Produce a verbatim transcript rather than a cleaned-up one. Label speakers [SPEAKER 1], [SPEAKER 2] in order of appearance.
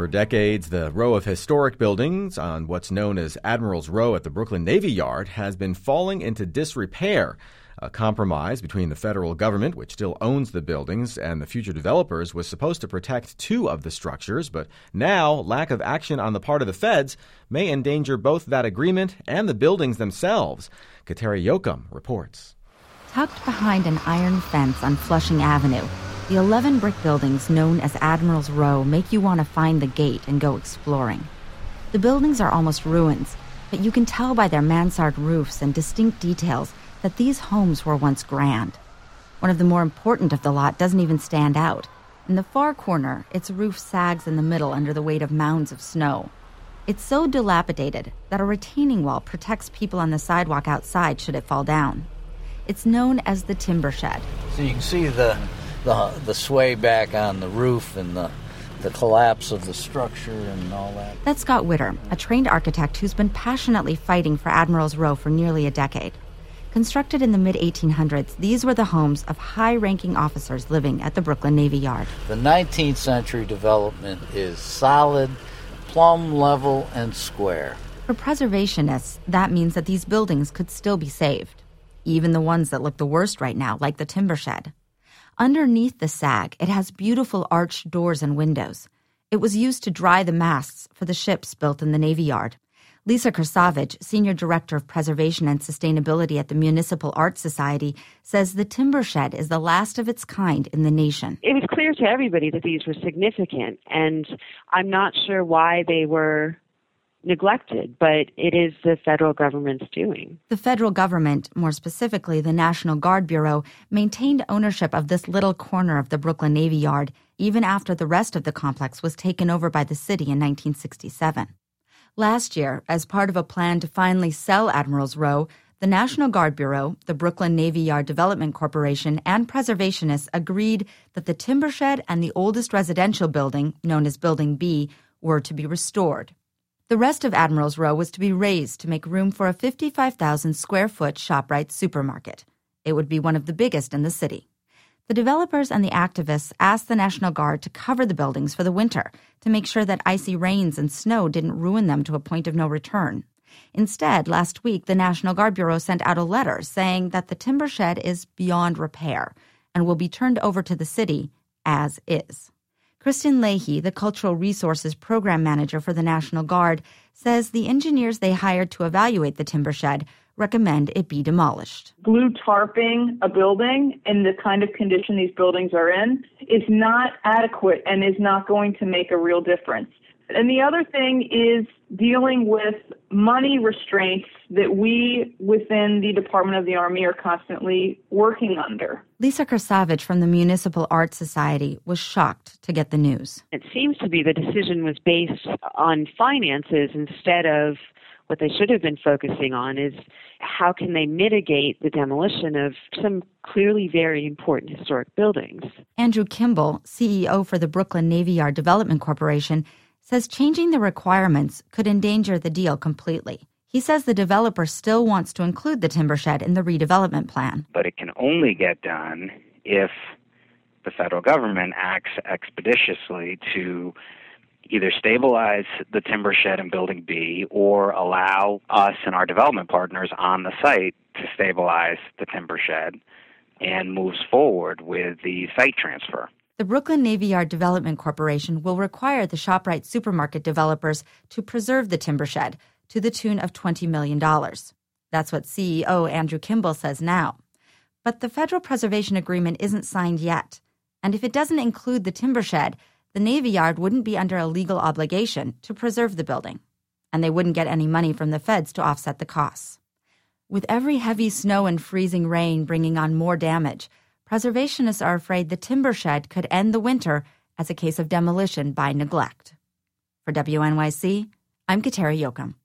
[SPEAKER 1] For decades, the row of historic buildings on what's known as Admiral's Row at the Brooklyn Navy Yard has been falling into disrepair. A compromise between the federal government, which still owns the buildings, and the future developers was supposed to protect two of the structures, but now lack of action on the part of the feds may endanger both that agreement and the buildings themselves. Kateri Jochum reports.
[SPEAKER 2] Tucked behind an iron fence on Flushing Avenue, the eleven brick buildings known as Admiral's Row make you want to find the gate and go exploring. The buildings are almost ruins, but you can tell by their mansard roofs and distinct details that these homes were once grand. One of the more important of the lot doesn't even stand out. In the far corner, its roof sags in the middle under the weight of mounds of snow. It's so dilapidated that a retaining wall protects people on the sidewalk outside should it fall down. It's known as the timber shed.
[SPEAKER 3] So you can see the the, the sway back on the roof and the, the collapse of the structure and all that.
[SPEAKER 2] That's Scott Witter, a trained architect who's been passionately fighting for Admiral's Row for nearly a decade. Constructed in the mid eighteen hundreds, these were the homes of high-ranking officers living at the Brooklyn Navy Yard.
[SPEAKER 3] The nineteenth century development is solid, plumb level, and square.
[SPEAKER 2] For preservationists, that means that these buildings could still be saved. Even the ones that look the worst right now, like the timber shed. Underneath the sag, it has beautiful arched doors and windows. It was used to dry the masts for the ships built in the Navy Yard. Lisa Kersavage, Senior Director of Preservation and Sustainability at the Municipal Art Society, says the timber shed is the last of its kind in the nation.
[SPEAKER 4] It was clear to everybody that these were significant, and I'm not sure why they were neglected, but it is the federal government's doing.
[SPEAKER 2] The federal government, more specifically the National Guard Bureau, maintained ownership of this little corner of the Brooklyn Navy Yard even after the rest of the complex was taken over by the city in nineteen sixty-seven. Last year, as part of a plan to finally sell Admiral's Row, the National Guard Bureau, the Brooklyn Navy Yard Development Corporation, and preservationists agreed that the timber shed and the oldest residential building, known as Building B, were to be restored. The rest of Admiral's Row was to be razed to make room for a fifty-five thousand square foot ShopRite supermarket. It would be one of the biggest in the city. The developers and the activists asked the National Guard to cover the buildings for the winter to make sure that icy rains and snow didn't ruin them to a point of no return. Instead, last week, the National Guard Bureau sent out a letter saying that the timber shed is beyond repair and will be turned over to the city as is. Kristen Leahy, the Cultural Resources Program Manager for the National Guard, says the engineers they hired to evaluate the timber shed recommend it be demolished.
[SPEAKER 5] Blue tarping a building in the kind of condition these buildings are in is not adequate and is not going to make a real difference. And the other thing is dealing with money restraints that we within the Department of the Army are constantly working under.
[SPEAKER 2] Lisa Kersavage from the Municipal Art Society was shocked to get the news.
[SPEAKER 4] It seems to be the decision was based on finances instead of what they should have been focusing on is how can they mitigate the demolition of some clearly very important historic buildings.
[SPEAKER 2] Andrew Kimball, C E O for the Brooklyn Navy Yard Development Corporation, says changing the requirements could endanger the deal completely. He says the developer still wants to include the timber shed in the redevelopment plan.
[SPEAKER 6] But it can only get done if the federal government acts expeditiously to either stabilize the timber shed in Building B or allow us and our development partners on the site to stabilize the timber shed and moves forward with the site transfer.
[SPEAKER 2] The Brooklyn Navy Yard Development Corporation will require the ShopRite supermarket developers to preserve the timber shed to the tune of twenty million dollars. That's what C E O Andrew Kimball says now. But the federal preservation agreement isn't signed yet. And if it doesn't include the timber shed, the Navy Yard wouldn't be under a legal obligation to preserve the building. And they wouldn't get any money from the feds to offset the costs. With every heavy snow and freezing rain bringing on more damage, preservationists are afraid the timber shed could end the winter as a case of demolition by neglect. For W N Y C, I'm Kateri Jochum.